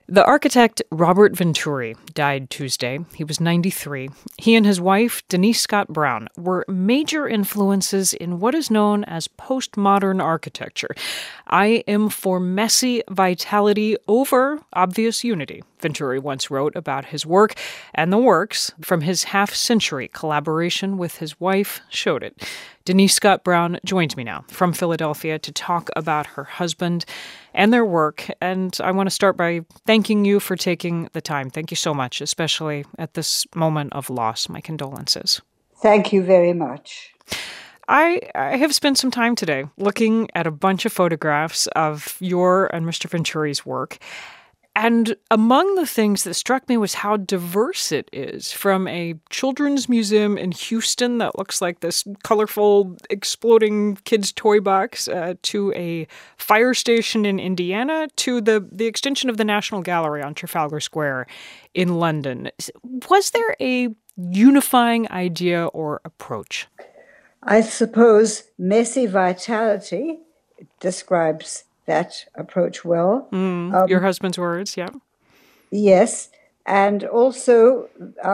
The architect Robert Venturi died Tuesday. He was 93. He and his wife, Denise Scott Brown, were major influences in what is known as postmodern architecture. I am for messy vitality over obvious unity, Venturi once wrote about his work, and the works from his half-century collaboration with his wife showed it. Denise Scott Brown joins me now from Philadelphia to talk about her husband and their work. And I want to start by thanking you for taking the time. Thank you so much, especially at this moment of loss. My condolences. Thank you very much. I have spent some time today looking at a bunch of photographs of your and Mr. Venturi's work. And among the things that struck me was how diverse it is, from a children's museum in Houston that looks like this colorful, exploding kids' toy box, to a fire station in Indiana, to the extension of the National Gallery on Trafalgar Square in London. Was there a unifying idea or approach? I suppose messy vitality describes that approach well. Your husband's words, yeah. Yes, and also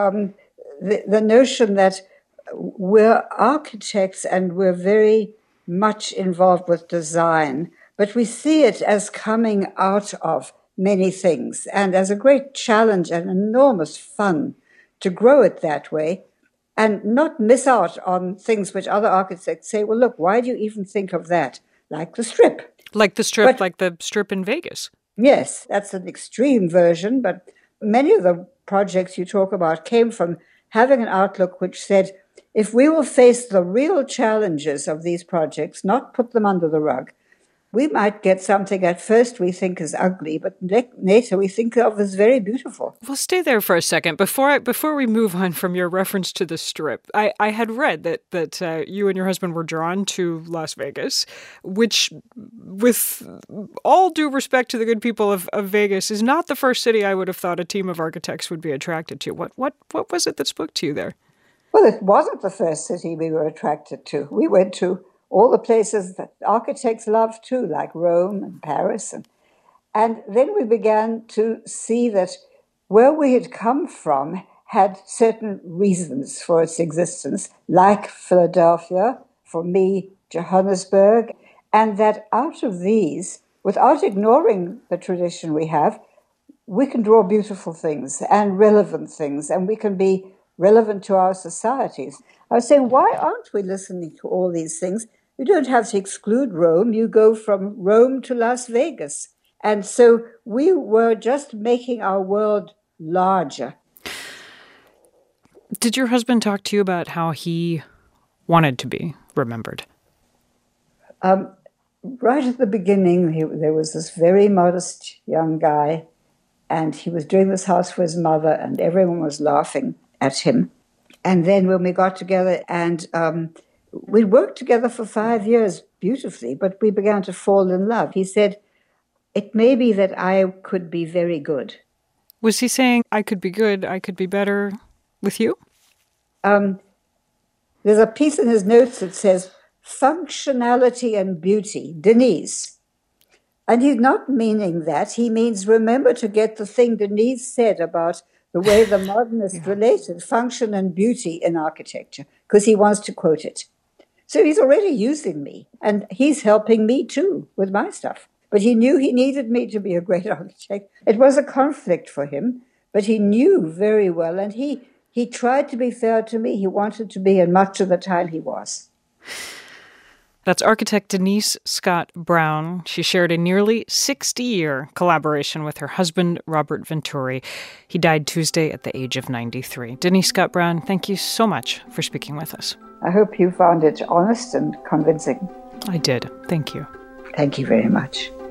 the notion that we're architects and we're very much involved with design, but we see it as coming out of many things and as a great challenge and enormous fun to grow it that way and not miss out on things which other architects say, well, look, why do you even think of that? Like the Strip. Like the Strip in Vegas. Yes, that's an extreme version, but many of the projects you talk about came from having an outlook which said, if we will face the real challenges of these projects, not put them under the rug, we might get something at first we think is ugly, but later we think of as very beautiful. Well, stay there for a second. Before we move on from your reference to the Strip, I had read that you and your husband were drawn to Las Vegas, which, with all due respect to the good people of Vegas, is not the first city I would have thought a team of architects would be attracted to. What was it that spoke to you there? Well, it wasn't the first city we were attracted to. We went to all the places that architects love too, like Rome and Paris. And then we began to see that where we had come from had certain reasons for its existence, like Philadelphia, for me, Johannesburg, and that out of these, without ignoring the tradition we have, we can draw beautiful things and relevant things, and we can be relevant to our societies. I was saying, why aren't we listening to all these things? You don't have to exclude Rome. You go from Rome to Las Vegas. And so we were just making our world larger. Did your husband talk to you about how he wanted to be remembered? Right at the beginning, there was this very modest young guy, and he was doing this house for his mother, and everyone was laughing at him. And then when we got together and we worked together for 5 years beautifully, but we began to fall in love. He said, it may be that I could be very good. Was he saying, I could be good, I could be better with you? There's a piece in his notes that says, functionality and beauty, Denise. And he's not meaning that. He means, remember to get the thing Denise said about the way the modernist related function and beauty in architecture, because he wants to quote it. So he's already using me, and he's helping me too with my stuff. But he knew he needed me to be a great architect. It was a conflict for him, but he knew very well, and he tried to be fair to me. He wanted to be, and much of the time he was. That's architect Denise Scott Brown. She shared a nearly 60-year collaboration with her husband, Robert Venturi. He died Tuesday at the age of 93. Denise Scott Brown, thank you so much for speaking with us. I hope you found it honest and convincing. I did. Thank you. Thank you very much.